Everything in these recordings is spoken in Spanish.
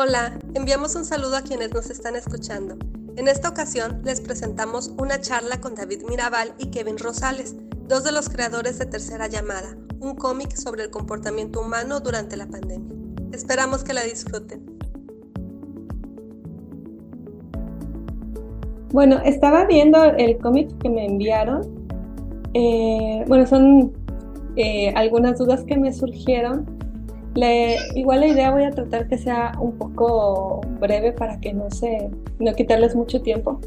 Hola, enviamos un saludo a quienes nos están escuchando. En esta ocasión les presentamos una charla con David Mirabal y Kevin Rosales, dos de los creadores de Tercera Llamada, un cómic sobre el comportamiento humano durante la pandemia. Esperamos que la disfruten. Bueno, estaba viendo el cómic que me enviaron. Son algunas dudas que me surgieron. Igual la idea voy a tratar que sea un poco breve para que no quitarles mucho tiempo.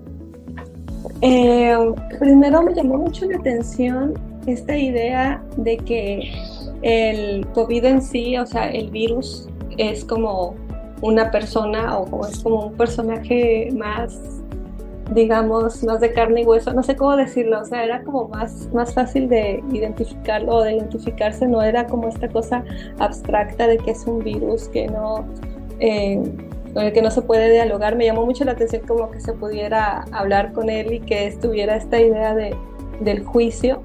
Primero me llamó mucho la atención esta idea de que el COVID en sí, o sea, el virus es como una persona o es como un personaje más, digamos, más de carne y hueso, no sé cómo decirlo, o sea, era como más fácil de identificarlo o de identificarse, no era como esta cosa abstracta de que es un virus que con el que no se puede dialogar. Me llamó mucho la atención como que se pudiera hablar con él y que estuviera esta idea del juicio,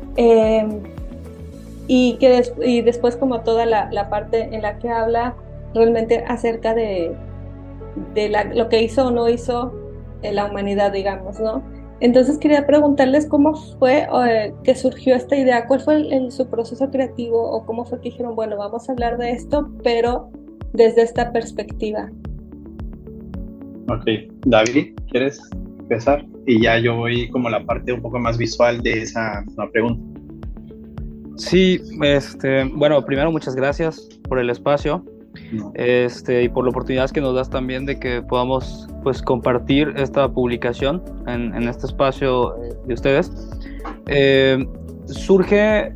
y después como toda la parte en la que habla realmente acerca de lo que hizo o no hizo la humanidad, digamos, ¿no? Entonces quería preguntarles cómo fue que surgió esta idea, cuál fue su proceso creativo o cómo fue que dijeron, bueno, vamos a hablar de esto, pero desde esta perspectiva. Ok, David, ¿quieres empezar? Y ya yo voy como la parte un poco más visual de esa pregunta. Sí, bueno, primero muchas gracias por el espacio. Y por la oportunidad que nos das también de que podamos pues compartir esta publicación en este espacio de ustedes. Surge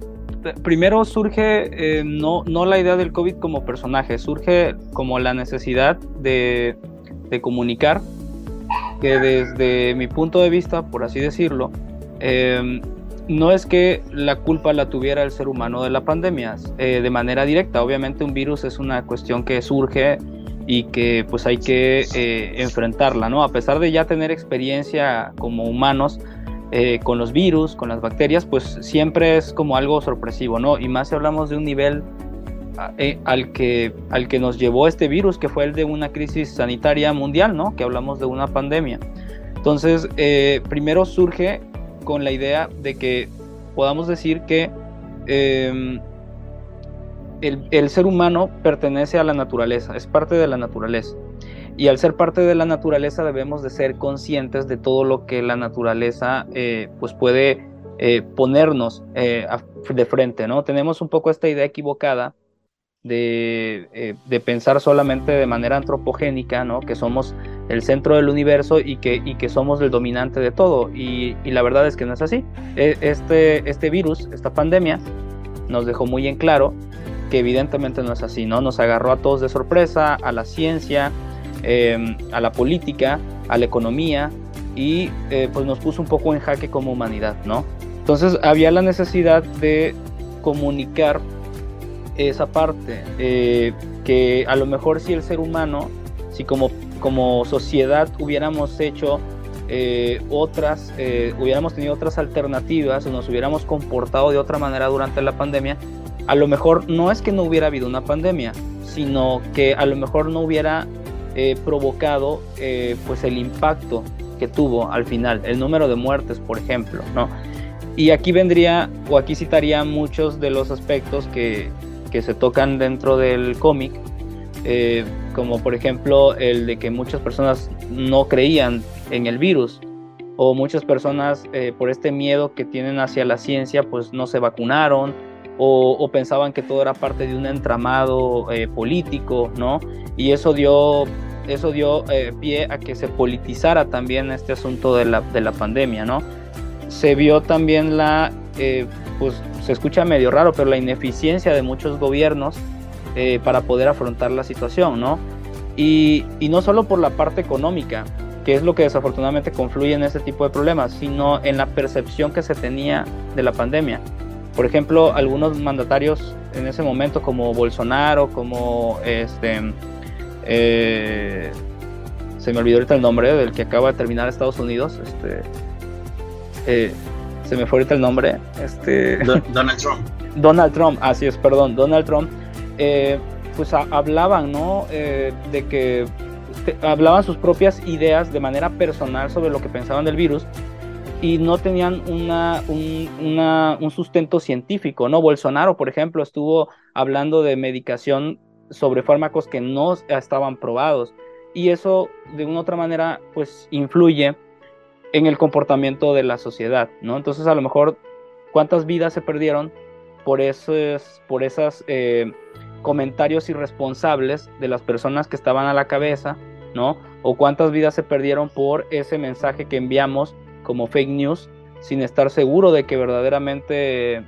no la idea del COVID como personaje, surge como la necesidad de comunicar que desde mi punto de vista, por así decirlo, no es que la culpa la tuviera el ser humano de la pandemia de manera directa. Obviamente un virus es una cuestión que surge y que pues hay que enfrentarla, ¿no? A pesar de ya tener experiencia como humanos con los virus, con las bacterias, pues siempre es como algo sorpresivo, ¿no? Y más si hablamos de un nivel al que nos llevó este virus, que fue el de una crisis sanitaria mundial, ¿no? Que hablamos de una pandemia. Entonces, primero surge con la idea de que podamos decir que el ser humano pertenece a la naturaleza, es parte de la naturaleza, y al ser parte de la naturaleza debemos de ser conscientes de todo lo que la naturaleza pues puede ponernos de frente, ¿no? Tenemos un poco esta idea equivocada de pensar solamente de manera antropogénica, ¿no? Que somos el centro del universo y que somos el dominante de todo, y la verdad es que no es así. Este virus, esta pandemia, nos dejó muy en claro que evidentemente no es así, ¿no? Nos agarró a todos de sorpresa, a la ciencia, a la política, a la economía, y pues nos puso un poco en jaque como humanidad, ¿no? Entonces había la necesidad de comunicar esa parte, que a lo mejor si el ser humano, si como sociedad hubiéramos hecho hubiéramos tenido otras alternativas o nos hubiéramos comportado de otra manera durante la pandemia, a lo mejor no es que no hubiera habido una pandemia, sino que a lo mejor no hubiera provocado pues el impacto que tuvo al final, el número de muertes, por ejemplo, ¿no? Y aquí citaría muchos de los aspectos que se tocan dentro del cómic, como por ejemplo el de que muchas personas no creían en el virus, o muchas personas por este miedo que tienen hacia la ciencia pues no se vacunaron, o pensaban que todo era parte de un entramado político, ¿no? Y eso dio pie a que se politizara también este asunto de la pandemia, ¿no? Se vio también pues se escucha medio raro, pero la ineficiencia de muchos gobiernos para poder afrontar la situación, ¿no? Y no solo por la parte económica, que es lo que desafortunadamente confluye en este tipo de problemas, sino en la percepción que se tenía de la pandemia. Por ejemplo, algunos mandatarios en ese momento, como Bolsonaro, como se me olvidó ahorita el nombre del que acaba de terminar Estados Unidos, se me fue ahorita el nombre, Donald Trump. Donald Trump, así es, perdón, Donald Trump, pues hablaban, ¿no? De que hablaban sus propias ideas de manera personal sobre lo que pensaban del virus y no tenían un sustento científico, ¿no? Bolsonaro, por ejemplo, estuvo hablando de medicación sobre fármacos que no estaban probados, y eso de una u otra manera pues influye en el comportamiento de la sociedad, ¿no? Entonces a lo mejor cuántas vidas se perdieron por esos comentarios irresponsables de las personas que estaban a la cabeza, ¿no? O cuántas vidas se perdieron por ese mensaje que enviamos como fake news sin estar seguro de que verdaderamente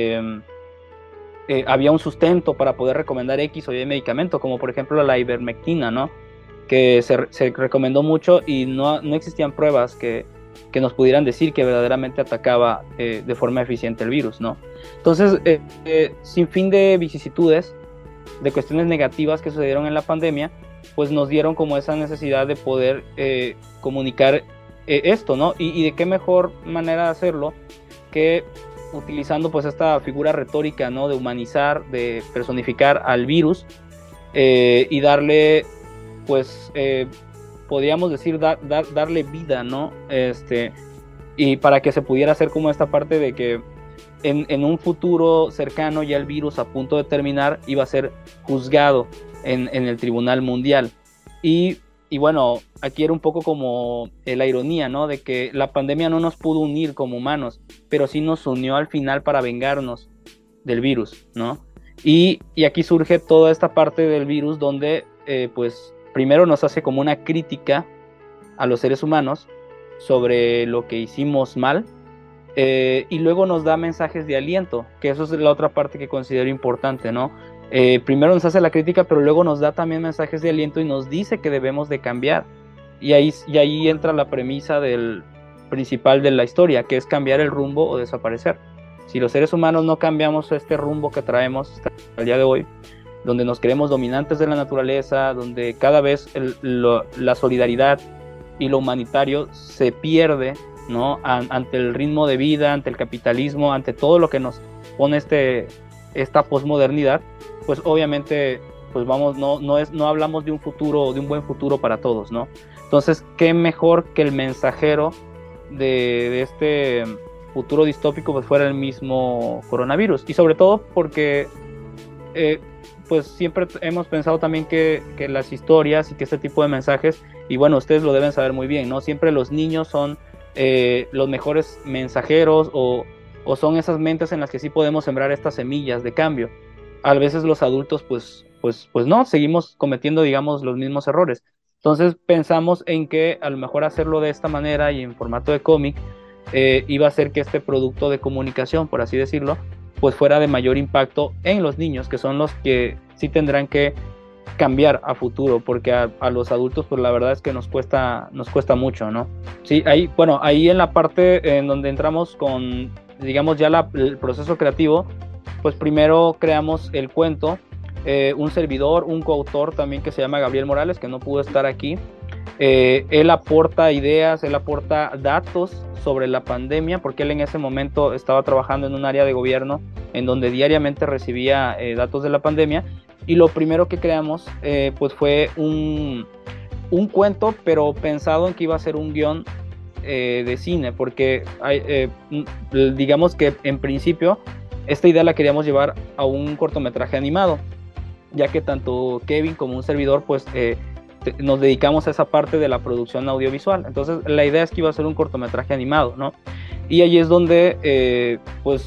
había un sustento para poder recomendar X o Y medicamento, como por ejemplo la ivermectina, ¿no? Que se recomendó mucho y no existían pruebas que nos pudieran decir que verdaderamente atacaba de forma eficiente el virus, ¿no? Entonces, sin fin de vicisitudes, de cuestiones negativas que sucedieron en la pandemia, pues nos dieron como esa necesidad de poder comunicar esto, ¿no? Y de qué mejor manera de hacerlo que utilizando pues esta figura retórica, ¿no? De humanizar, de personificar al virus y darle, pues, podríamos decir, darle vida, ¿no? Y para que se pudiera hacer como esta parte de que en un futuro cercano ya el virus a punto de terminar iba a ser juzgado en el Tribunal Mundial. Y bueno, aquí era un poco como la ironía, ¿no? De que la pandemia no nos pudo unir como humanos, pero sí nos unió al final para vengarnos del virus, ¿no? Y aquí surge toda esta parte del virus donde, pues, primero nos hace como una crítica a los seres humanos sobre lo que hicimos mal, y luego nos da mensajes de aliento, que eso es la otra parte que considero importante, ¿no? Primero nos hace la crítica, pero luego nos da también mensajes de aliento y nos dice que debemos de cambiar. Y ahí entra la premisa principal de la historia, que es cambiar el rumbo o desaparecer. Si los seres humanos no cambiamos este rumbo que traemos hasta el día de hoy, donde nos creemos dominantes de la naturaleza, donde cada vez la solidaridad y lo humanitario se pierde, ¿no? Ante el ritmo de vida, ante el capitalismo, ante todo lo que nos pone esta posmodernidad, pues obviamente pues no hablamos de un futuro, de un buen futuro para todos, ¿no? Entonces, qué mejor que el mensajero de este futuro distópico pues fuera el mismo coronavirus, y sobre todo porque pues siempre hemos pensado también que las historias y que este tipo de mensajes, y bueno, ustedes lo deben saber muy bien, ¿no? Siempre los niños son los mejores mensajeros o son esas mentes en las que sí podemos sembrar estas semillas de cambio. A veces los adultos pues no, seguimos cometiendo, digamos, los mismos errores. Entonces pensamos en que a lo mejor hacerlo de esta manera y en formato de cómic iba a hacer que este producto de comunicación, por así decirlo, pues fuera de mayor impacto en los niños, que son los que sí tendrán que cambiar a futuro, porque a los adultos pues la verdad es que nos cuesta mucho, ¿no? Sí, ahí en la parte en donde entramos con, digamos, ya el proceso creativo, pues primero creamos el cuento, un servidor, un coautor también que se llama Gabriel Morales, que no pudo estar aquí. Él aporta ideas, él aporta datos sobre la pandemia, porque él en ese momento estaba trabajando en un área de gobierno en donde diariamente recibía datos de la pandemia, y lo primero que creamos pues fue un cuento, pero pensado en que iba a ser un guión de cine, porque digamos que en principio esta idea la queríamos llevar a un cortometraje animado, ya que tanto Kevin como un servidor pues nos dedicamos a esa parte de la producción audiovisual. Entonces la idea es que iba a ser un cortometraje animado, ¿no? Y ahí es donde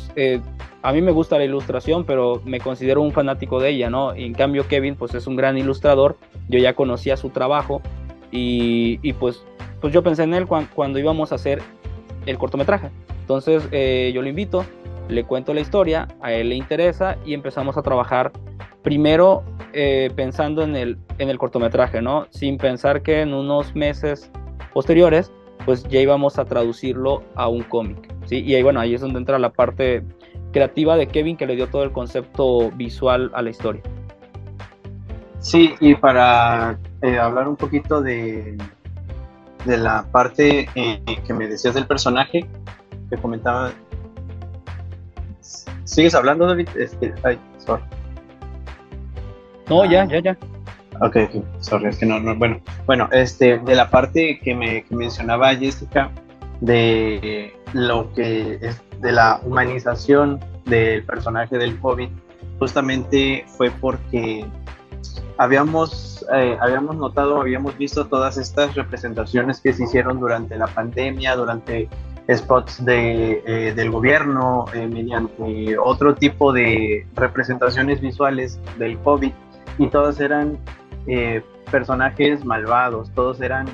a mí me gusta la ilustración, pero me considero un fanático de ella, ¿no? Y en cambio Kevin pues es un gran ilustrador, yo ya conocía su trabajo y pues yo pensé en él cuando íbamos a hacer el cortometraje. Entonces yo lo invito, le cuento la historia, a él le interesa y empezamos a trabajar primero pensando en el cortometraje, ¿no? Sin pensar que en unos meses posteriores pues ya íbamos a traducirlo a un cómic, ¿sí? Y ahí es donde entra la parte creativa de Kevin, que le dio todo el concepto visual a la historia. Sí, y para hablar un poquito de la parte que me decías del personaje que comentaba. ¿Sigues hablando, David? Sorry. No, ya. Ok, sorry, es que no, bueno, de la parte que mencionaba Jessica, de lo que es de la humanización del personaje del COVID, justamente fue porque habíamos notado, habíamos visto todas estas representaciones que se hicieron durante la pandemia, durante spots del gobierno, mediante otro tipo de representaciones visuales del COVID, y todas eran personajes malvados, todos eran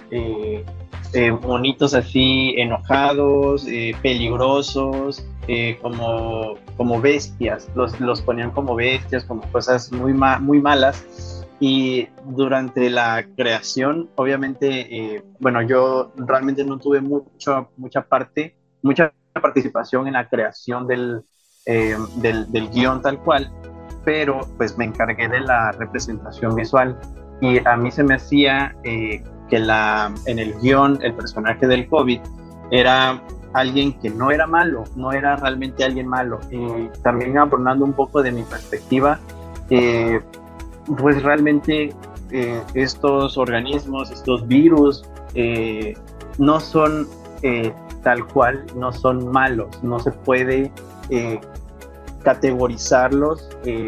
monitos así enojados, peligrosos, como bestias, los ponían como bestias, como cosas muy malas. Y durante la creación, obviamente, yo realmente no tuve mucha participación en la creación del guión tal cual, pero pues me encargué de la representación visual, y a mí se me hacía que en el guión el personaje del COVID era alguien que no era malo, no era realmente alguien malo. Y también abordando un poco de mi perspectiva, pues realmente estos organismos, estos virus, no son tal cual, no son malos, no se puede categorizarlos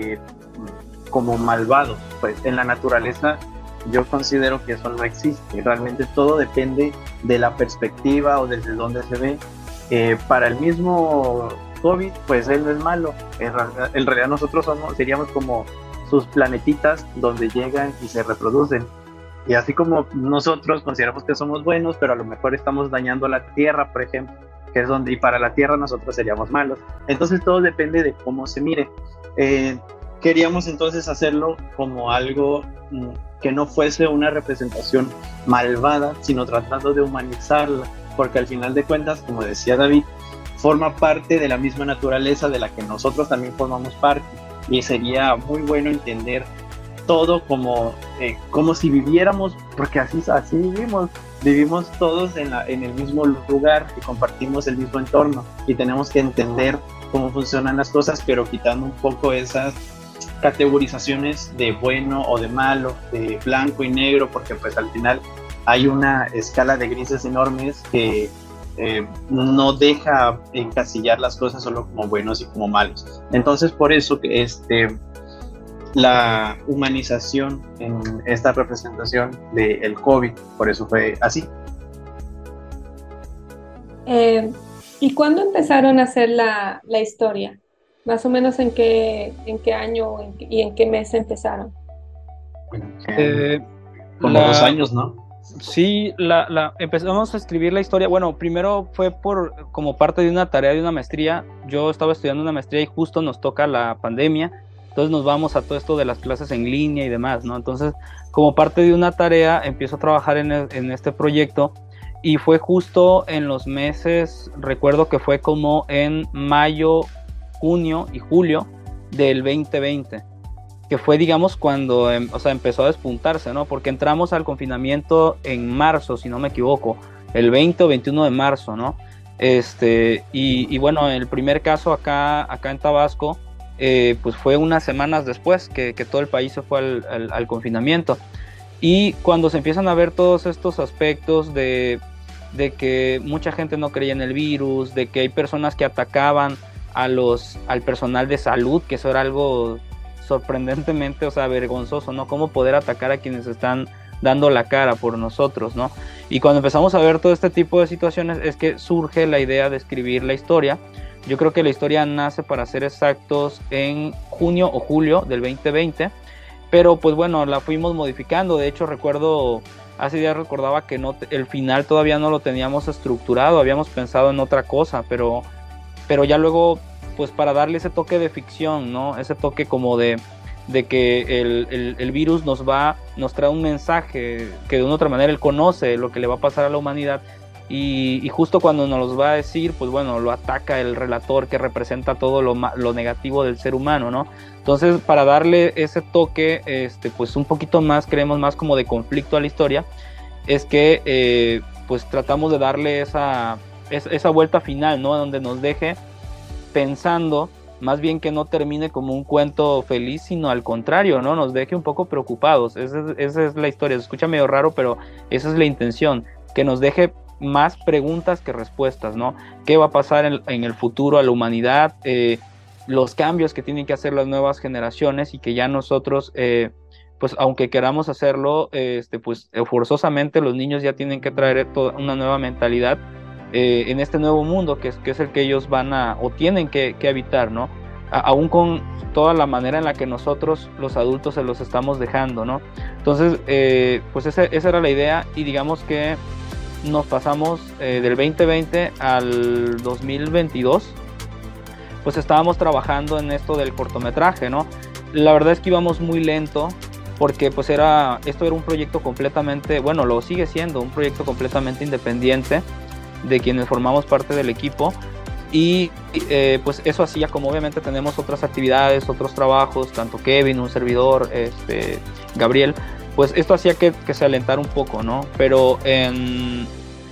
como malvados. Pues en la naturaleza yo considero que eso no existe, realmente todo depende de la perspectiva o desde donde se ve. Para el mismo COVID, pues él no es malo, en realidad nosotros seríamos como sus planetitas donde llegan y se reproducen, y así como nosotros consideramos que somos buenos, pero a lo mejor estamos dañando la Tierra, por ejemplo, que es donde, y para la Tierra nosotros seríamos malos. Entonces todo depende de cómo se mire. Queríamos entonces hacerlo como algo que no fuese una representación malvada, sino tratando de humanizarla, porque al final de cuentas, como decía David, forma parte de la misma naturaleza de la que nosotros también formamos parte, y sería muy bueno entender todo como si viviéramos, porque así vivimos todos en el mismo lugar y compartimos el mismo entorno, y tenemos que entender cómo funcionan las cosas, pero quitando un poco esas categorizaciones de bueno o de malo, de blanco y negro, porque pues al final hay una escala de grises enormes que no deja encasillar las cosas solo como buenos y como malos. Entonces por eso que la humanización en esta representación del COVID, por eso fue así. ¿Y cuándo empezaron a hacer la historia? Más o menos en qué año y en qué mes empezaron. Como 2 años, ¿no? Sí, empezamos a escribir la historia. Bueno, primero fue como parte de una tarea de una maestría. Yo estaba estudiando una maestría y justo nos toca la pandemia, entonces nos vamos a todo esto de las clases en línea y demás, ¿no? Entonces, como parte de una tarea, empiezo a trabajar en este proyecto, y fue justo en los meses, recuerdo que fue como en mayo, junio y julio del 2020, que fue, digamos, cuando empezó a despuntarse, ¿no? Porque entramos al confinamiento en marzo, si no me equivoco, el 20 o 21 de marzo, ¿no? Y bueno, el primer caso acá en Tabasco, pues fue unas semanas después que todo el país se fue al confinamiento. Y cuando se empiezan a ver todos estos aspectos de que mucha gente no creía en el virus, de que hay personas que atacaban al personal de salud, que eso era algo sorprendentemente, vergonzoso, ¿no? Cómo poder atacar a quienes están dando la cara por nosotros, ¿no? Y cuando empezamos a ver todo este tipo de situaciones es que surge la idea de escribir la historia. Yo creo que la historia nace, para ser exactos, en junio o julio del 2020, pero pues bueno, la fuimos modificando. De hecho, hace días recordaba que el final todavía no lo teníamos estructurado, habíamos pensado en otra cosa, pero ya luego, pues para darle ese toque de ficción, ¿no? Ese toque como de que el virus nos trae un mensaje que de una u otra manera él conoce lo que le va a pasar a la humanidad, y justo cuando nos los va a decir, pues bueno, lo ataca el relator que representa todo lo negativo del ser humano, ¿no? Entonces, para darle ese toque, pues un poquito más, creemos más como de conflicto a la historia, es que pues tratamos de darle esa vuelta final, ¿no? Donde nos deje pensando más bien que no termine como un cuento feliz, sino al contrario, ¿no? Nos deje un poco preocupados. Esa es la historia. Se escucha medio raro, pero esa es la intención, que nos deje más preguntas que respuestas, ¿no? ¿Qué va a pasar en el futuro a la humanidad? Los cambios que tienen que hacer las nuevas generaciones y que ya nosotros, pues aunque queramos hacerlo, pues forzosamente los niños ya tienen que traer una nueva mentalidad en este nuevo mundo que es el que ellos van o tienen que habitar, ¿no? Aún con toda la manera en la que nosotros los adultos se los estamos dejando, ¿no? Entonces, pues esa era la idea, y digamos que nos pasamos del 2020 al 2022, pues estábamos trabajando en esto del cortometraje, ¿no? La verdad es que íbamos muy lento, porque pues esto era un proyecto completamente, bueno, lo sigue siendo un proyecto completamente independiente de quienes formamos parte del equipo, y pues eso hacía, como obviamente tenemos otras actividades, otros trabajos, tanto Kevin, un servidor, Gabriel, pues esto hacía que se alentara un poco, ¿no? Pero en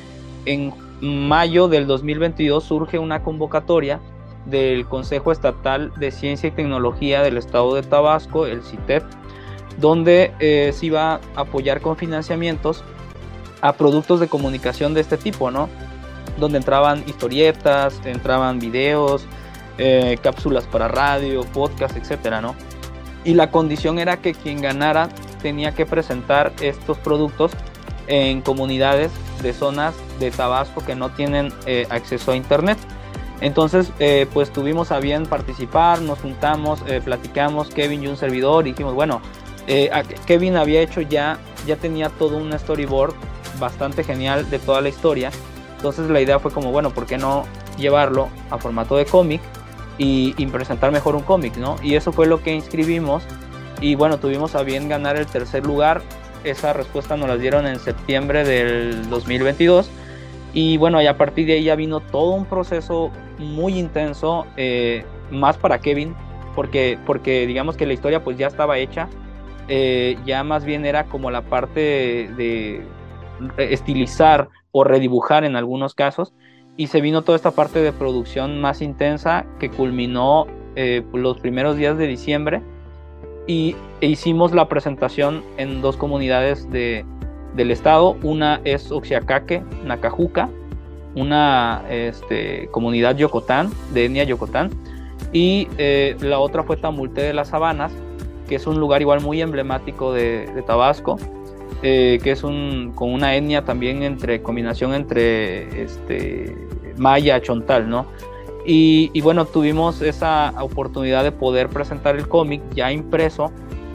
mayo del 2022 surge una convocatoria del Consejo Estatal de Ciencia y Tecnología del Estado de Tabasco, el CITET, donde se iba a apoyar con financiamientos a productos de comunicación de este tipo, ¿no? Donde entraban historietas, entraban videos, cápsulas para radio, podcast, etcétera, ¿no? Y la condición era que quien ganara tenía que presentar estos productos en comunidades de zonas de Tabasco que no tienen acceso a internet. Entonces, pues tuvimos a bien participar, nos juntamos, platicamos, Kevin y un servidor, y dijimos, bueno, Kevin había hecho ya tenía todo un storyboard bastante genial de toda la historia. Entonces la idea fue como, bueno, ¿por qué no llevarlo a formato de cómic y presentar mejor un cómic, ¿no? Y eso fue lo que inscribimos, y bueno, tuvimos a bien ganar el tercer lugar. Esa respuesta nos la dieron en septiembre del 2022, y bueno, y a partir de ahí ya vino todo un proceso muy intenso, más para Kevin, porque digamos que la historia pues ya estaba hecha, ya más bien era como la parte de estilizar o redibujar en algunos casos, y se vino toda esta parte de producción más intensa que culminó los primeros días de diciembre, e hicimos la presentación en 2 comunidades del estado. Una es Oaxacaque, Nacajuca, una comunidad yocotán, de etnia yocotán, y la otra fue Tamulte de las Sabanas, que es un lugar igual muy emblemático de Tabasco, que es con una etnia también combinación entre maya, chontal, ¿no? Y bueno, tuvimos esa oportunidad de poder presentar el cómic ya impreso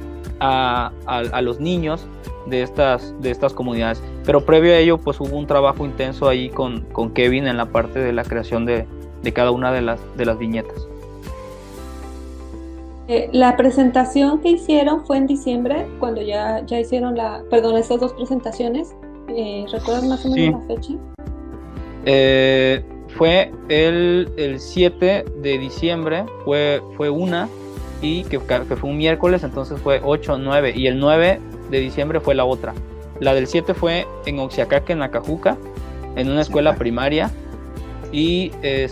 a los niños de estas comunidades. Pero previo a ello, pues hubo un trabajo intenso ahí con Kevin en la parte de la creación de cada una de las viñetas. La presentación que hicieron fue en diciembre, cuando ya hicieron estas 2 presentaciones. ¿Recuerdas más o menos la fecha? Fue el 7 de diciembre, fue una, y que fue un miércoles, entonces fue 8, 9, y el 9 de diciembre fue la otra. La del 7 fue en Oaxacaque, en Nacajuca, en una escuela primaria, y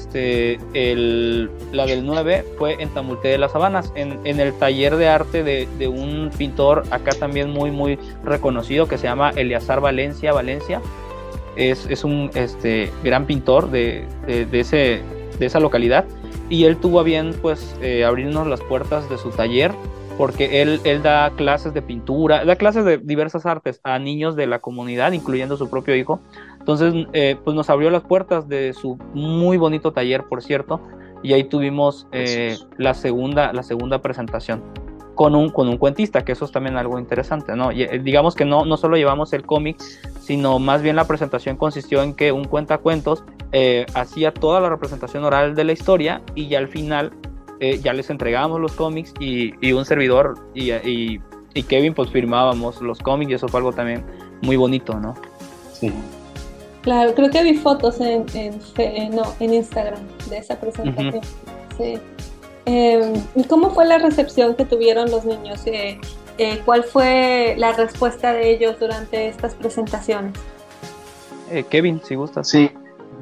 la del 9 fue en Tamulte de las Sabanas, en el taller de arte de un pintor acá también muy muy reconocido, que se llama Eleazar Valencia. Es un gran pintor de esa localidad, y él tuvo a bien pues abrirnos las puertas de su taller, porque él da clases de pintura, da clases de diversas artes a niños de la comunidad, incluyendo su propio hijo. Entonces pues nos abrió las puertas de su muy bonito taller, por cierto, y ahí tuvimos la segunda presentación con un cuentista, que eso es también algo interesante, ¿no? Y, digamos que no solo llevamos el cómic, sino más bien la presentación consistió en que un cuentacuentos hacía toda la representación oral de la historia, y ya al final ya les entregábamos los cómics, y un servidor y Kevin pues firmábamos los cómics, y eso fue algo también muy bonito, ¿no? Sí. Claro, creo que vi fotos en Instagram de esa presentación. Uh-huh. Sí. ¿Y cómo fue la recepción que tuvieron los niños? ¿Cuál fue la respuesta de ellos durante estas presentaciones? Kevin, si gustas. Sí,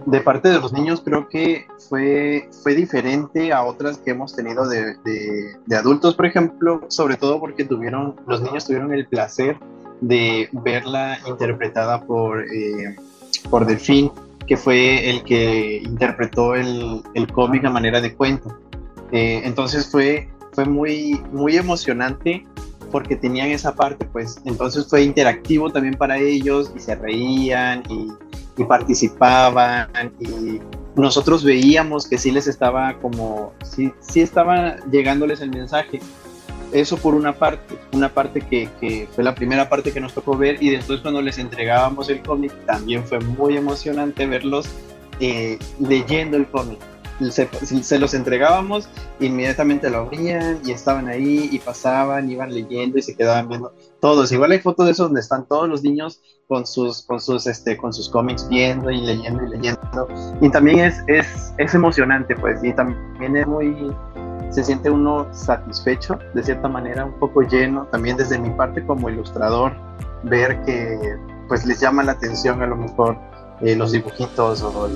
de parte de los niños creo que fue diferente a otras que hemos tenido de adultos, por ejemplo, sobre todo porque los niños tuvieron el placer de verla interpretada por Delfín, que fue el que interpretó el cómic a manera de cuento. Entonces fue muy, muy emocionante porque tenían esa parte, pues entonces fue interactivo también para ellos y se reían y participaban, y nosotros veíamos que sí les estaba sí estaba llegándoles el mensaje. Eso por una parte que fue la primera parte que nos tocó ver, y después cuando les entregábamos el cómic también fue muy emocionante verlos leyendo el cómic. Se los entregábamos, inmediatamente lo abrían y estaban ahí y pasaban, iban leyendo y se quedaban viendo todos. Igual hay fotos de eso donde están todos los niños con sus cómics viendo y leyendo, y también es emocionante, pues, y también se siente uno satisfecho de cierta manera, un poco lleno también desde mi parte como ilustrador, ver que pues les llama la atención a lo mejor los dibujitos o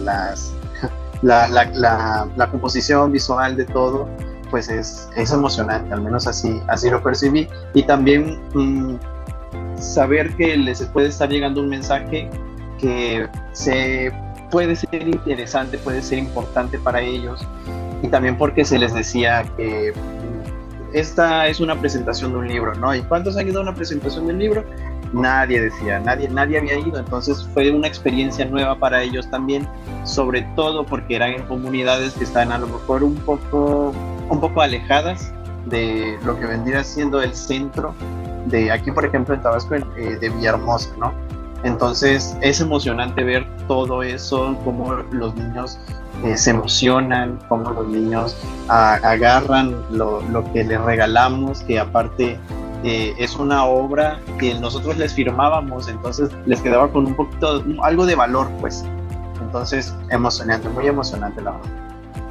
la composición visual de todo, pues es emocionante, al menos así lo percibí. Y también saber que les puede estar llegando un mensaje que puede ser interesante, puede ser importante para ellos, y también porque se les decía que esta es una presentación de un libro, ¿no? ¿Y cuántos han ido a una presentación de un libro? Nadie decía, nadie había ido. Entonces fue una experiencia nueva para ellos también, sobre todo porque eran en comunidades que están a lo mejor un poco alejadas de lo que vendría siendo el centro de aquí, por ejemplo en Tabasco, de Villahermosa, ¿no? Entonces es emocionante ver todo eso, cómo los niños se emocionan, cómo los niños agarran lo que les regalamos, que aparte es una obra que nosotros les firmábamos, entonces les quedaba con un poquito, algo de valor, pues. Entonces, emocionante, muy emocionante la verdad.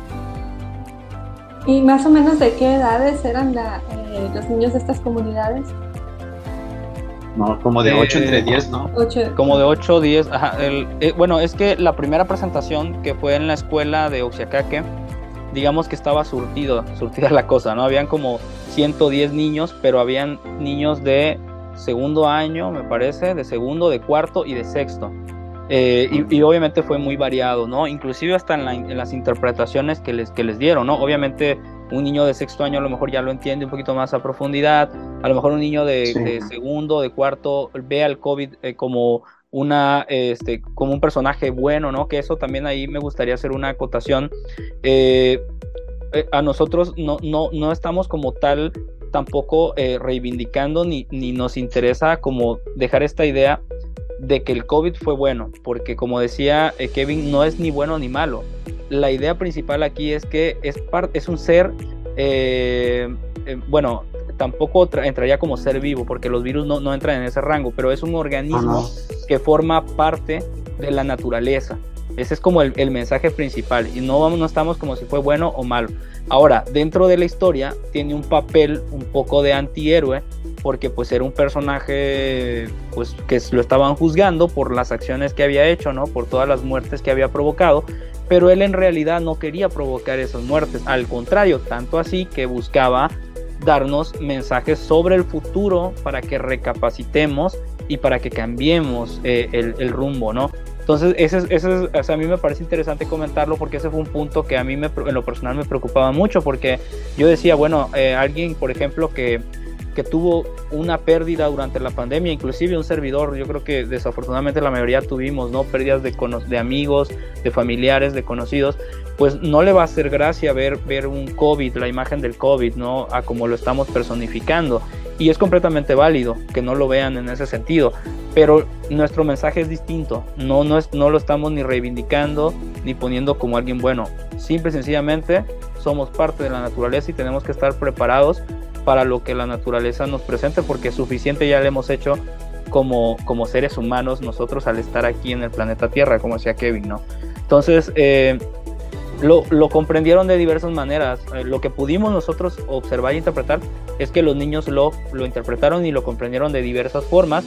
¿Y más o menos de qué edades eran los niños de estas comunidades? No, como de 8 entre 10, ¿no? 8. Como de 8 o 10, ajá. Bueno, es que la primera presentación que fue en la escuela de Oaxaca, digamos que estaba surtida la cosa, ¿no? Habían como 110 niños, pero habían niños de segundo año, me parece, de segundo, de cuarto y de sexto. Y obviamente fue muy variado, ¿no? Inclusive hasta en las interpretaciones que les dieron, ¿no? Obviamente un niño de sexto año a lo mejor ya lo entiende un poquito más a profundidad, a lo mejor un niño de segundo, de cuarto, ve al COVID como como un personaje bueno, ¿no? Que eso también ahí me gustaría hacer una acotación. A nosotros no estamos como tal tampoco reivindicando ni nos interesa como dejar esta idea de que el COVID fue bueno, porque como decía Kevin, no es ni bueno ni malo. La idea principal aquí es que es un ser, bueno, tampoco entraría como ser vivo, porque los virus no entran en ese rango, pero es un organismo que forma parte de la naturaleza. Ese es como el mensaje principal, y no estamos como si fue bueno o malo. Ahora, dentro de la historia tiene un papel un poco de antihéroe, porque pues era un personaje pues que lo estaban juzgando por las acciones que había hecho, ¿no? Por todas las muertes que había provocado, pero él en realidad no quería provocar esas muertes, al contrario, tanto así que buscaba darnos mensajes sobre el futuro para que recapacitemos y para que cambiemos el rumbo, ¿no? Entonces, o sea, a mí me parece interesante comentarlo, porque ese fue un punto que a mí en lo personal me preocupaba mucho, porque yo decía, bueno, alguien, por ejemplo, que tuvo una pérdida durante la pandemia, inclusive un servidor, yo creo que desafortunadamente la mayoría tuvimos, ¿no? Pérdidas de amigos, de familiares, de conocidos, pues no le va a hacer gracia ver un COVID, la imagen del COVID, ¿no? A como lo estamos personificando, y es completamente válido que no lo vean en ese sentido, pero nuestro mensaje es distinto, no lo estamos ni reivindicando ni poniendo como alguien bueno, simple y sencillamente somos parte de la naturaleza y tenemos que estar preparados para lo que la naturaleza nos presente, porque suficiente ya le hemos hecho como seres humanos nosotros al estar aquí en el planeta Tierra, como decía Kevin, ¿no? Entonces, lo comprendieron de diversas maneras. Lo que pudimos nosotros observar e interpretar es que los niños lo interpretaron y lo comprendieron de diversas formas,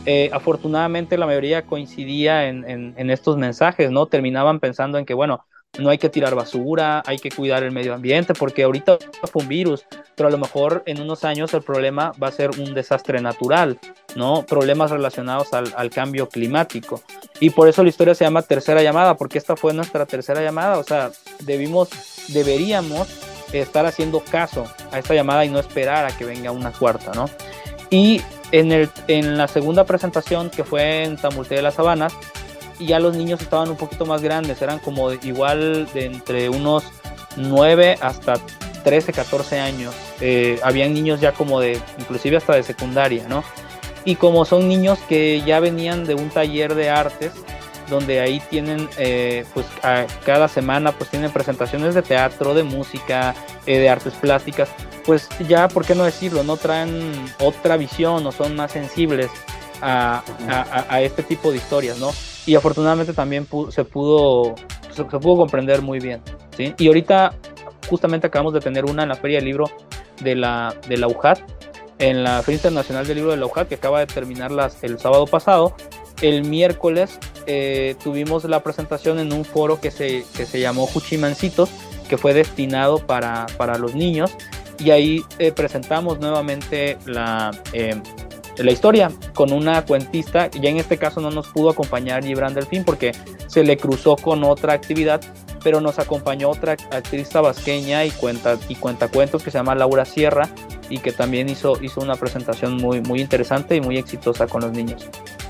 afortunadamente la mayoría coincidía en estos mensajes, ¿no? Terminaban pensando en que, bueno, no hay que tirar basura, hay que cuidar el medio ambiente, porque ahorita fue un virus, pero a lo mejor en unos años el problema va a ser un desastre natural, ¿no? Problemas relacionados al cambio climático. Y por eso la historia se llama Tercera Llamada, porque esta fue nuestra tercera llamada, o sea, deberíamos estar haciendo caso a esta llamada y no esperar a que venga una cuarta, ¿no? Y en la segunda presentación, que fue en Tamulte de las Sabanas, ya los niños estaban un poquito más grandes, eran como igual de entre unos 9 hasta 13, 14 años. Habían niños ya como inclusive hasta de secundaria, ¿no? Y como son niños que ya venían de un taller de artes, donde ahí tienen, pues cada semana pues tienen presentaciones de teatro, de música, de artes plásticas, pues ya, ¿por qué no decirlo? No traen otra visión o son más sensibles a este tipo de historias, ¿no? Y afortunadamente también se pudo comprender muy bien, ¿sí? Y ahorita justamente acabamos de tener una en la Feria del Libro de la UJAT, en la Feria Internacional del Libro de la UJAT, que acaba de terminar el sábado pasado. El miércoles tuvimos la presentación en un foro que se llamó Juchimancitos, que fue destinado para los niños, y ahí presentamos nuevamente la historia con una cuentista. Ya en este caso no nos pudo acompañar Gibran Delfín porque se le cruzó con otra actividad, pero nos acompañó otra actriz tabasqueña y cuentacuentos que se llama Laura Sierra, y que también hizo una presentación muy, muy interesante y muy exitosa con los niños.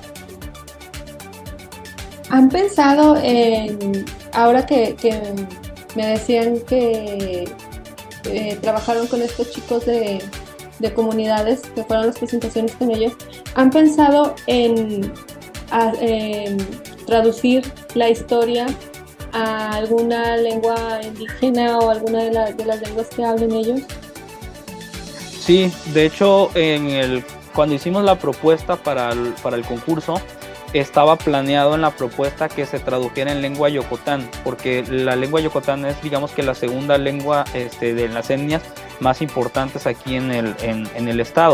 ¿Han pensado ahora que me decían que trabajaron con estos chicos de comunidades, que fueron las presentaciones con ellos, han pensado en traducir la historia a alguna lengua indígena o alguna de las lenguas que hablen ellos? Sí, de hecho, cuando hicimos la propuesta para el concurso, estaba planeado en la propuesta que se tradujera en lengua yocotán, porque la lengua yocotán es, digamos, que la segunda lengua de las etnias más importantes aquí en el estado.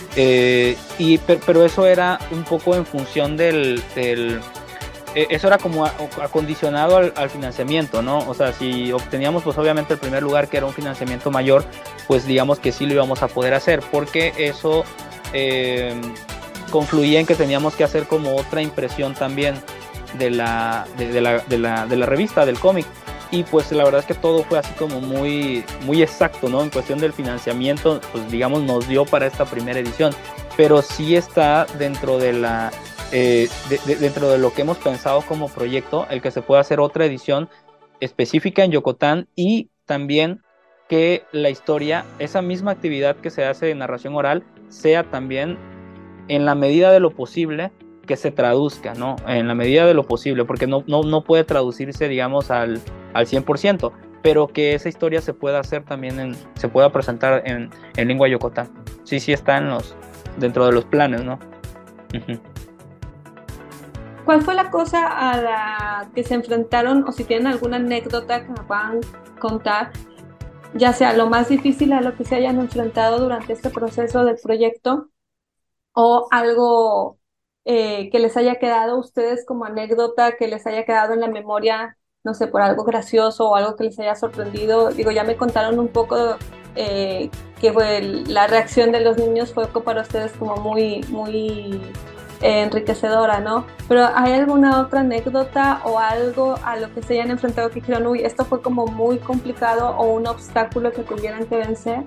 Pero eso era un poco en función eso era como acondicionado al financiamiento, ¿no? O sea, si obteníamos pues obviamente el primer lugar, que era un financiamiento mayor, pues digamos que sí lo íbamos a poder hacer, porque eso confluía en que teníamos que hacer como otra impresión también de la revista, del cómic. Y pues la verdad es que todo fue así como muy, muy exacto, ¿no? En cuestión del financiamiento, pues digamos nos dio para esta primera edición, pero sí está dentro de dentro de lo que hemos pensado como proyecto, el que se pueda hacer otra edición específica en Yocotán, y también que la historia, esa misma actividad que se hace de narración oral, sea también, en la medida de lo posible, que se traduzca, ¿no? En la medida de lo posible, porque no puede traducirse, digamos, al 100%, pero que esa historia se pueda hacer también, se pueda presentar en lengua yocotán. Sí está dentro de los planes, ¿no? Uh-huh. ¿Cuál fue la cosa a la que se enfrentaron, o si tienen alguna anécdota que me puedan contar, ya sea lo más difícil a lo que se hayan enfrentado durante este proceso del proyecto, o algo que les haya quedado a ustedes como anécdota, que les haya quedado en la memoria, no sé, por algo gracioso o algo que les haya sorprendido? Digo, ya me contaron un poco que la reacción de los niños fue para ustedes como muy, muy enriquecedora, ¿no? Pero ¿hay alguna otra anécdota o algo a lo que se hayan enfrentado que dijeron, uy, esto fue como muy complicado, o un obstáculo que tuvieran que vencer?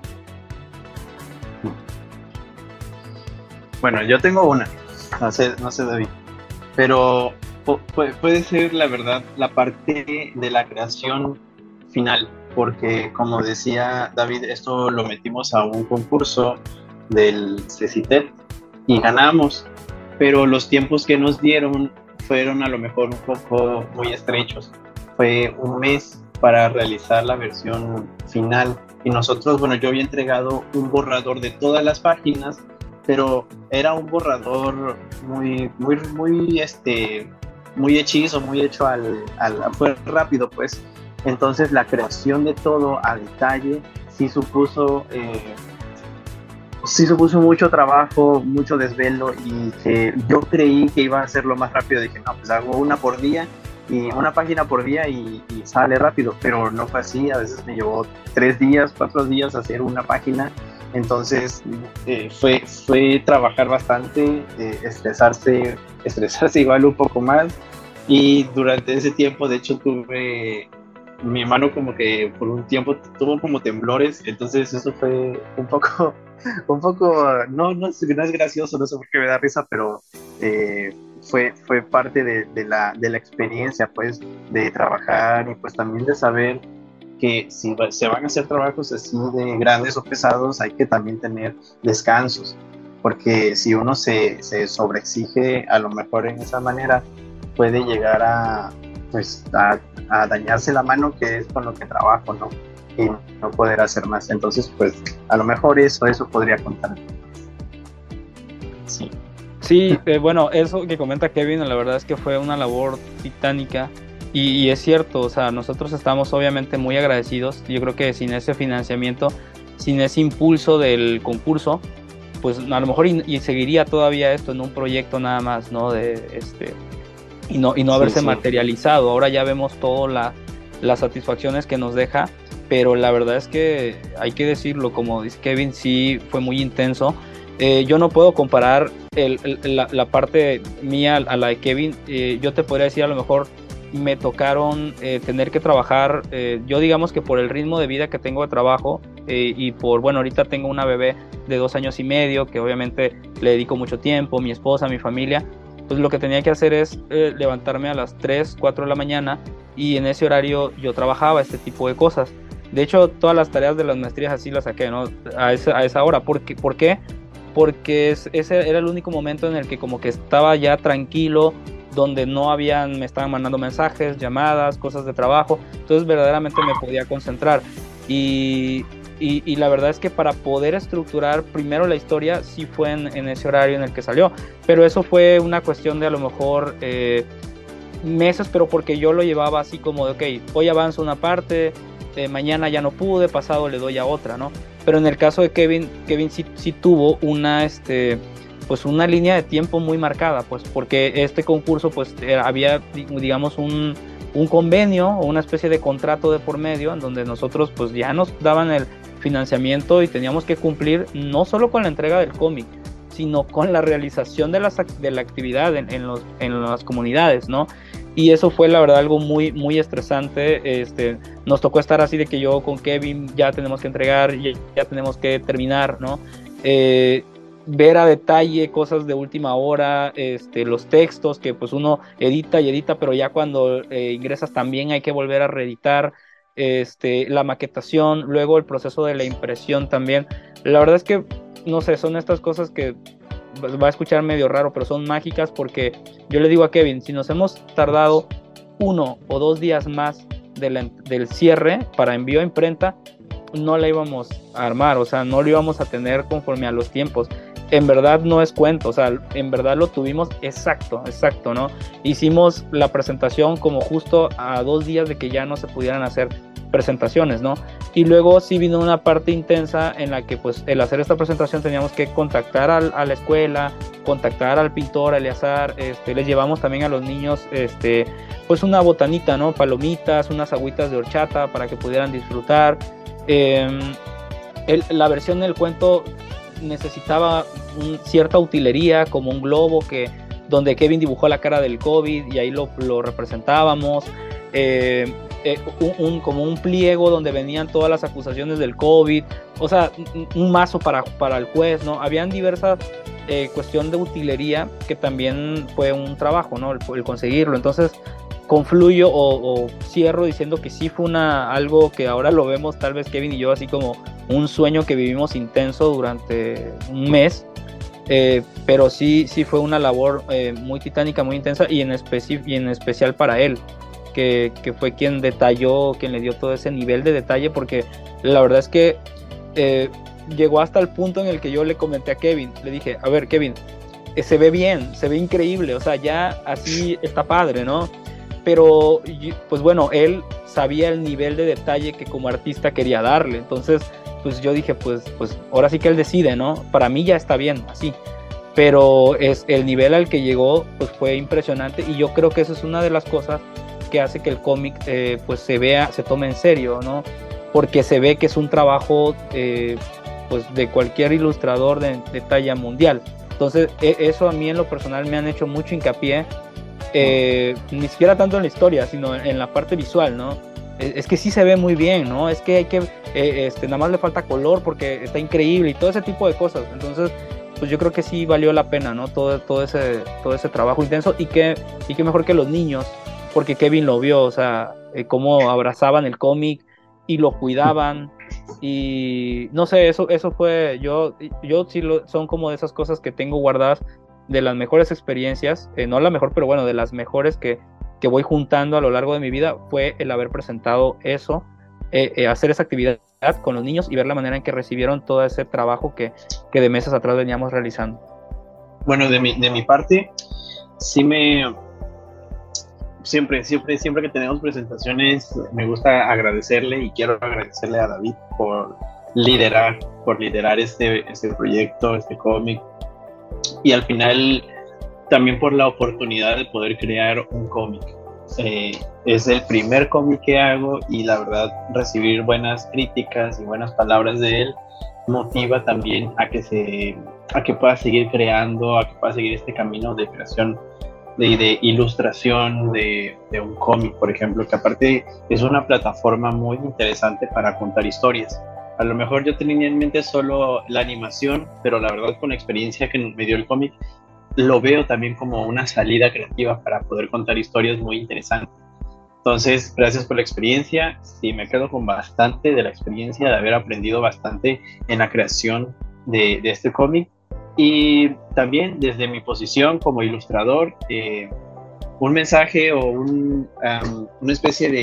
Bueno, yo tengo una, no sé David, pero puede ser, la verdad, la parte de la creación final, porque como decía David, esto lo metimos a un concurso del CECITEP y ganamos, pero los tiempos que nos dieron fueron a lo mejor un poco muy estrechos. Fue un mes para realizar la versión final, y nosotros, bueno, yo había entregado un borrador de todas las páginas, pero era un borrador muy hechizo, muy hecho fue rápido, pues. Entonces la creación de todo a detalle sí supuso sí supuso mucho trabajo, mucho desvelo, y yo creí que iba a hacerlo más rápido. Dije, no, pues hago una por día y una página por día y sale rápido, pero no fue así. A veces me llevó 3 días, 4 días hacer una página. Entonces fue trabajar bastante, estresarse igual un poco más. Y durante ese tiempo, de hecho, mi mano como que por un tiempo tuvo como temblores. Entonces eso fue un poco, no es gracioso, no sé por qué me da risa, pero fue parte de la experiencia, pues, de trabajar, y pues también de saber que si se van a hacer trabajos así de grandes o pesados, hay que también tener descansos, porque si uno se sobreexige a lo mejor en esa manera, puede llegar a dañarse la mano, que es con lo que trabajo, ¿no? Y no poder hacer más. Entonces, pues, a lo mejor eso podría contar. Sí. Sí, bueno, eso que comenta Kevin, la verdad es que fue una labor titánica, y es cierto, o sea, nosotros estamos obviamente muy agradecidos. Yo creo que sin ese financiamiento, sin ese impulso del concurso, pues a lo mejor y seguiría todavía esto en un proyecto nada más, ¿no? Y no haberse materializado. Ahora ya vemos todas las satisfacciones que nos deja, pero la verdad es que hay que decirlo, como dice Kevin, sí fue muy intenso. Yo no puedo comparar la parte mía a la de Kevin. Yo te podría decir, a lo mejor me tocaron tener que trabajar, yo digamos que por el ritmo de vida que tengo de trabajo, y bueno, ahorita tengo una bebé de 2 años y medio, que obviamente le dedico mucho tiempo, mi esposa, mi familia. Pues lo que tenía que hacer es levantarme a las 3, 4 de la mañana, y en ese horario yo trabajaba este tipo de cosas. De hecho, todas las tareas de las maestrías así las saqué, ¿no? A esa hora. ¿Por qué? Porque ese era el único momento en el que como que estaba ya tranquilo, donde me estaban mandando mensajes, llamadas, cosas de trabajo. Entonces verdaderamente me podía concentrar. Y la verdad es que para poder estructurar primero la historia, sí fue en ese horario en el que salió. Pero eso fue una cuestión de a lo mejor meses, pero porque yo lo llevaba así como de, ok, hoy avanzo una parte, mañana ya no pude, pasado le doy a otra, ¿no? Pero en el caso de Kevin sí tuvo pues una línea de tiempo muy marcada, pues porque este concurso pues había, digamos, un convenio o una especie de contrato de por medio, en donde nosotros pues ya nos daban el financiamiento y teníamos que cumplir no solo con la entrega del cómic, sino con la realización de la actividad en las comunidades, ¿no? Y eso fue la verdad algo muy, muy estresante. Nos tocó estar así de que yo con Kevin ya tenemos que entregar, ya tenemos que terminar, ¿no? Ver a detalle cosas de última hora, los textos que pues uno edita, pero ya cuando ingresas también hay que volver a reeditar, la maquetación, luego el proceso de la impresión también. La verdad es que, no sé, son estas cosas que va a escuchar medio raro, pero son mágicas, porque yo le digo a Kevin, si nos hemos tardado 1 o 2 días más del cierre para envío a imprenta, no la íbamos a armar, o sea, no lo íbamos a tener conforme a los tiempos. En verdad no es cuento, o sea, en verdad lo tuvimos exacto, ¿no? Hicimos la presentación como justo a 2 días de que ya no se pudieran hacer presentaciones, ¿no? Y luego sí vino una parte intensa en la que pues el hacer esta presentación teníamos que contactar a la escuela, contactar al pintor, a Eleazar, les llevamos también a los niños pues una botanita, ¿no? Palomitas, unas agüitas de horchata para que pudieran disfrutar. La versión del cuento necesitaba cierta utilería, como un globo donde Kevin dibujó la cara del COVID y ahí lo representábamos, como un pliego donde venían todas las acusaciones del COVID, o sea, un mazo para el juez, ¿no? Habían diversas cuestión de utilería que también fue un trabajo, ¿no? El conseguirlo. Entonces confluyo o cierro diciendo que sí fue algo que ahora lo vemos tal vez Kevin y yo así como un sueño que vivimos intenso durante un mes, pero sí fue una labor muy titánica, muy intensa, y en especial para él, que fue quien detalló, quien le dio todo ese nivel de detalle, porque la verdad es que llegó hasta el punto en el que yo le comenté a Kevin, le dije, a ver Kevin, se ve bien, se ve increíble, o sea, ya así está padre, ¿no? Pero pues bueno, él sabía el nivel de detalle que como artista quería darle, entonces pues yo dije, pues ahora sí que él decide, ¿no? Para mí ya está bien, así. Pero el nivel al que llegó, pues fue impresionante, y yo creo que eso es una de las cosas que hace que el cómic pues se tome en serio, ¿no? Porque se ve que es un trabajo pues de cualquier ilustrador de talla mundial. Entonces eso a mí en lo personal me han hecho mucho hincapié, ni siquiera tanto en la historia, sino en la parte visual, ¿no? Es que sí se ve muy bien, ¿no? Es que hay que, nada más le falta color porque está increíble y todo ese tipo de cosas. Entonces, pues yo creo que sí valió la pena, ¿no? Todo ese trabajo intenso, y que mejor que los niños, porque Kevin lo vio, o sea, cómo abrazaban el cómic y lo cuidaban, y no sé, eso fue, yo sí son como de esas cosas que tengo guardadas, de las mejores experiencias, no la mejor, pero bueno, de las mejores que voy juntando a lo largo de mi vida, fue el haber presentado eso, hacer esa actividad con los niños y ver la manera en que recibieron todo ese trabajo que de meses atrás veníamos realizando. Bueno, de mi parte, sí siempre que tenemos presentaciones, me gusta agradecerle, y quiero agradecerle a David por liderar este proyecto, este cómic, y al final también por la oportunidad de poder crear un cómic. Es el primer cómic que hago, y la verdad recibir buenas críticas y buenas palabras de él motiva también a que pueda seguir creando, a que pueda seguir este camino de creación, de ilustración de un cómic, por ejemplo, que aparte es una plataforma muy interesante para contar historias. A lo mejor yo tenía en mente solo la animación, pero la verdad, con la experiencia que me dio el cómic, lo veo también como una salida creativa para poder contar historias muy interesantes. Entonces, gracias por la experiencia. Sí, me quedo con bastante de la experiencia, de haber aprendido bastante en la creación de este cómic. Y también desde mi posición como ilustrador, un mensaje o una especie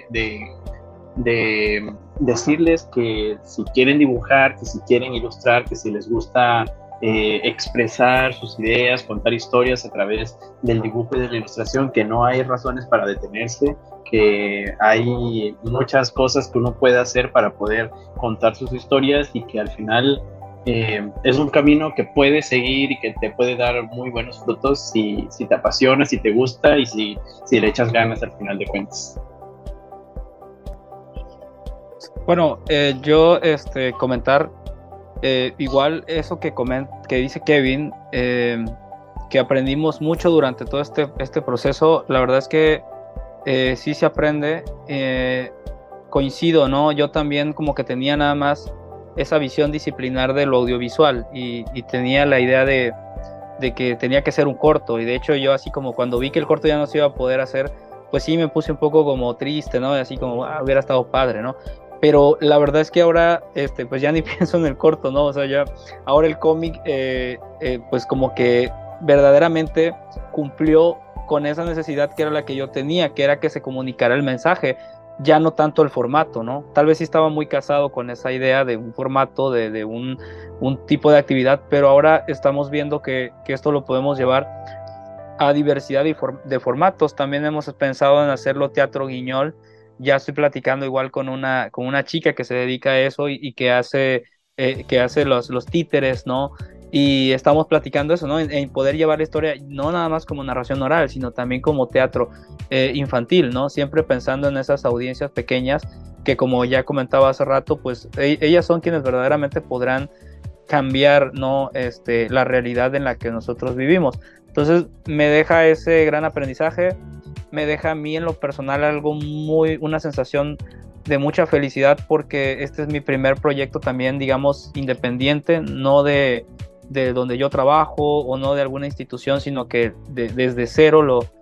de decirles que si quieren dibujar, que si quieren ilustrar, que si les gusta expresar sus ideas, contar historias a través del dibujo y de la ilustración, que no hay razones para detenerse, que hay muchas cosas que uno puede hacer para poder contar sus historias, y que al final es un camino que puedes seguir y que te puede dar muy buenos frutos si te apasiona, si te gusta, y si le echas ganas al final de cuentas. Bueno, yo comentar igual eso que dice Kevin, que aprendimos mucho durante todo este proceso. La verdad es que sí se aprende, coincido, ¿no? Yo también como que tenía nada más esa visión disciplinar de lo audiovisual, y tenía la idea de que tenía que ser un corto, y de hecho yo, así como cuando vi que el corto ya no se iba a poder hacer, pues sí me puse un poco como triste, ¿no? Así como, hubiera estado padre, ¿no? Pero la verdad es que ahora, pues ya ni pienso en el corto, ¿no? O sea, ya ahora el cómic, pues como que verdaderamente cumplió con esa necesidad que era la que yo tenía, que era que se comunicara el mensaje, ya no tanto el formato, ¿no? Tal vez sí estaba muy casado con esa idea de un formato, de un tipo de actividad, pero ahora estamos viendo que esto lo podemos llevar a diversidad de formatos. También hemos pensado en hacerlo teatro guiñol. Ya estoy platicando igual con una chica que se dedica a eso, y que hace los títeres, ¿no? Y estamos platicando eso, ¿no? En poder llevar la historia no nada más como narración oral, sino también como teatro infantil, ¿no? Siempre pensando en esas audiencias pequeñas que, como ya comentaba hace rato, pues ellas son quienes verdaderamente podrán cambiar, ¿no? La realidad en la que nosotros vivimos. Entonces me deja ese gran aprendizaje, me deja a mí en lo personal una sensación de mucha felicidad, porque este es mi primer proyecto también, digamos, independiente, no de donde yo trabajo o no de alguna institución, sino que desde cero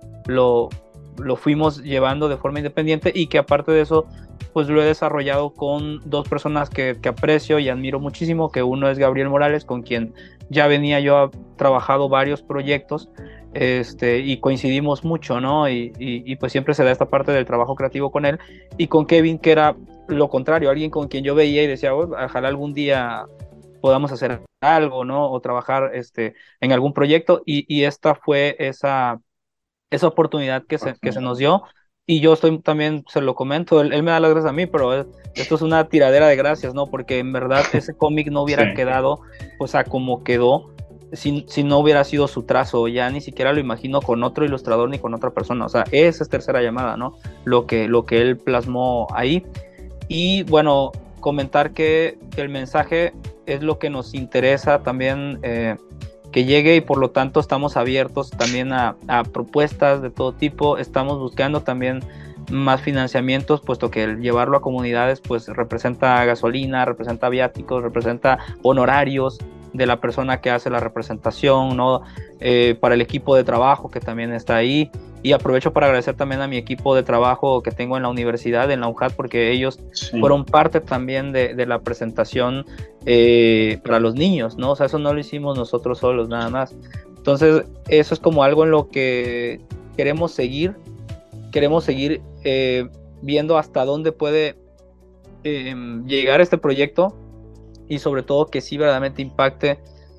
lo fuimos llevando de forma independiente, y que aparte de eso, pues lo he desarrollado con dos personas que aprecio y admiro muchísimo, que uno es Gabriel Morales, con quien ya venía yo trabajado varios proyectos, y coincidimos mucho, ¿no? Y pues siempre se da esta parte del trabajo creativo con él, y con Kevin, que era lo contrario, alguien con quien yo veía y decía, oh, ojalá algún día podamos hacer algo, ¿no? O trabajar en algún proyecto, y esta fue esa oportunidad que se nos dio, Y yo también se lo comento, él me da las gracias a mí, pero esto es una tiradera de gracias, ¿no? Porque en verdad ese cómic no hubiera quedado, pues a como quedó, si no hubiera sido su trazo. Ya ni siquiera lo imagino con otro ilustrador ni con otra persona. O sea, esa es Tercera Llamada, ¿no? Lo que él plasmó ahí. Y bueno, comentar que el mensaje es lo que nos interesa también que llegue, y por lo tanto estamos abiertos también a propuestas de todo tipo. Estamos buscando también más financiamientos, puesto que el llevarlo a comunidades pues representa gasolina, representa viáticos, representa honorarios de la persona que hace la representación, ¿no? Para el equipo de trabajo que también está ahí. Y aprovecho para agradecer también a mi equipo de trabajo que tengo en la universidad, en la UJAT, porque ellos fueron parte también de la presentación para los niños, ¿no? O sea, eso no lo hicimos nosotros solos, nada más. Entonces, eso es como algo en lo que queremos seguir viendo hasta dónde puede llegar este proyecto, y sobre todo que sí verdaderamente impacte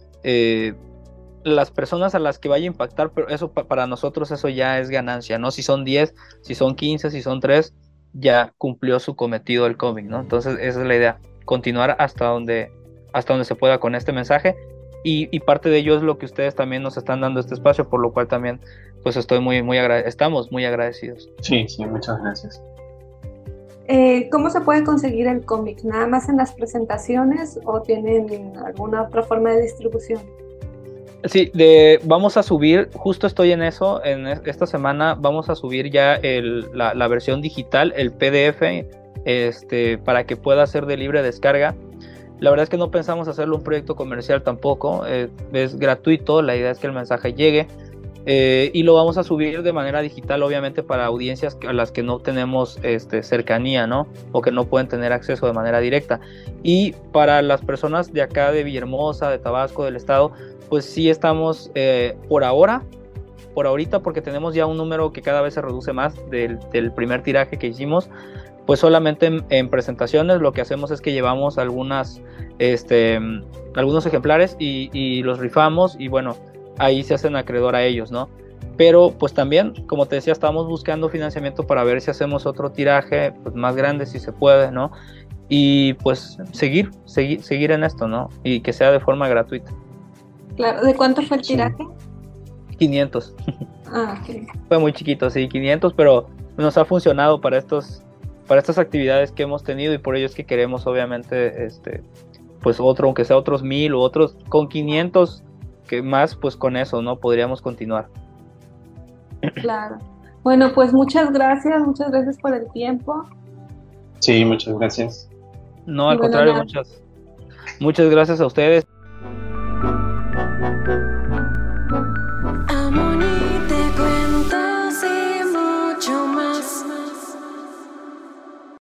las personas a las que vaya a impactar, pero eso para nosotros eso ya es ganancia, ¿no? Si son 10, si son 15, si son 3, ya cumplió su cometido el cómic, ¿no? Entonces esa es la idea, continuar hasta donde se pueda con este mensaje, y parte de ello es lo que ustedes también nos están dando este espacio, por lo cual también pues estamos muy agradecidos. Sí, muchas gracias. ¿Cómo se puede conseguir el cómic? ¿Nada más en las presentaciones o tienen alguna otra forma de distribución? Sí, vamos a subir, justo estoy en eso, en esta semana vamos a subir ya la versión digital, el PDF, para que pueda ser de libre descarga. La verdad es que no pensamos hacerlo un proyecto comercial tampoco, es gratuito, la idea es que el mensaje llegue, y lo vamos a subir de manera digital, obviamente para audiencias a las que no tenemos cercanía, ¿no? O que no pueden tener acceso de manera directa. Y para las personas de acá de Villahermosa, de Tabasco, del estado, pues sí estamos por ahorita, porque tenemos ya un número que cada vez se reduce más del primer tiraje que hicimos, pues solamente en presentaciones lo que hacemos es que llevamos algunos ejemplares y los rifamos, y bueno, ahí se hacen acreedor a ellos, ¿no? Pero pues también, como te decía, estamos buscando financiamiento para ver si hacemos otro tiraje pues, más grande, si se puede, ¿no? Y pues seguir en esto, ¿no? Y que sea de forma gratuita. Claro, ¿de cuánto fue el tiraje? 500. Ah, ok. Fue muy chiquito, sí, 500, pero nos ha funcionado para estas actividades que hemos tenido, y por ello es que queremos obviamente pues otro, aunque sea otros 1000 u otros con 500 que más, pues con eso, ¿no? Podríamos continuar. Claro. Bueno, pues muchas gracias por el tiempo. Sí, muchas gracias. No, al contrario, muchas gracias a ustedes.